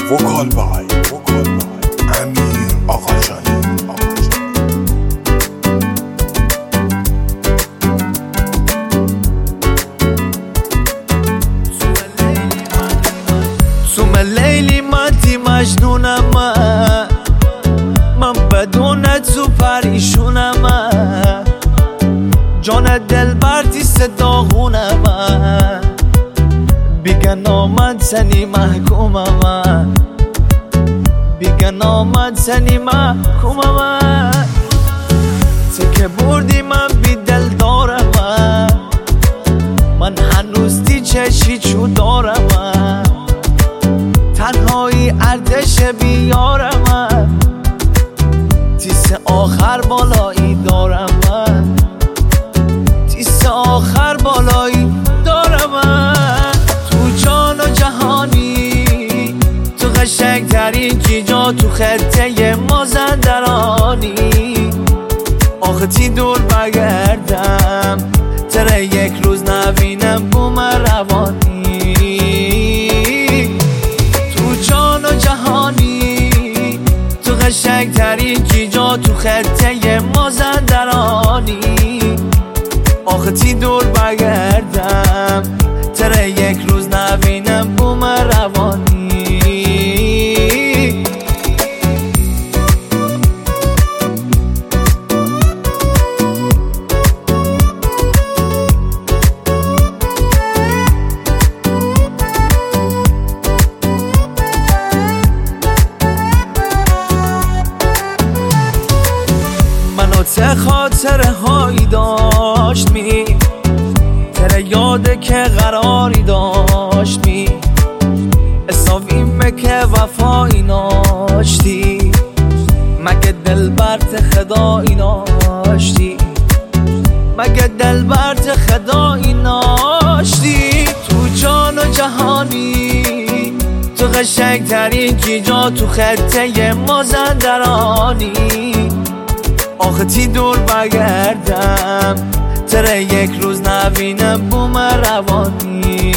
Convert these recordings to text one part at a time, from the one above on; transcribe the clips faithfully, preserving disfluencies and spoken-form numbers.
وکال بای وکال بای امیر آقاجانی سوم لیلی مدی مجنونم من من بدونت تو پریشونم جان دل بردی صداغونم بیگن آمد سنی محکومم بیگن آمد سنی محکومم تکه بردی من بی دل دارم من هنوز دی چشی چو دارم تنهایی ارتش بیارم تیس آخر بالایی دارم تیس آخر بالایی دارم تو جان و جهانی تو قشنگ ترین جیجا تو خطه مازندرانی آخه تی دور بگردم تره یک روز نبینم بوم روانی تو جان و جهانی تو قشنگ ترین جیجا تو خطه مازندرانی آخه تی دور بگردم تره یک روز نبینم بوم روانی منو خاطره هایی داشت می تره یاده که قراری داشت می اساویمه که وفایی ناشتی مگه دل برت خدایی ناشتی مگه دل برت خدایی ناشتی تو جان و جهانی تو قشنگ ترین جیجا تو خطه مازندرانی آخه تی دور بگردم تره یک روز نبینم بوم روانی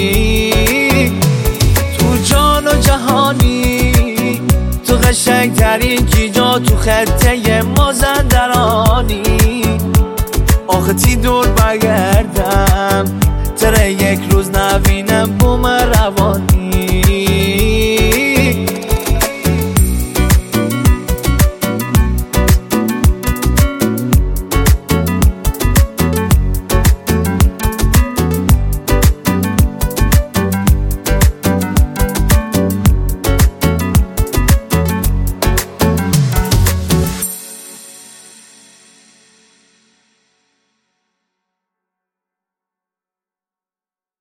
تو جان و جهانی تو قشنگ ترین جیجا تو خطه مازندرانی آخه تی دور بگردم تره یک روز نبینم بوم روانی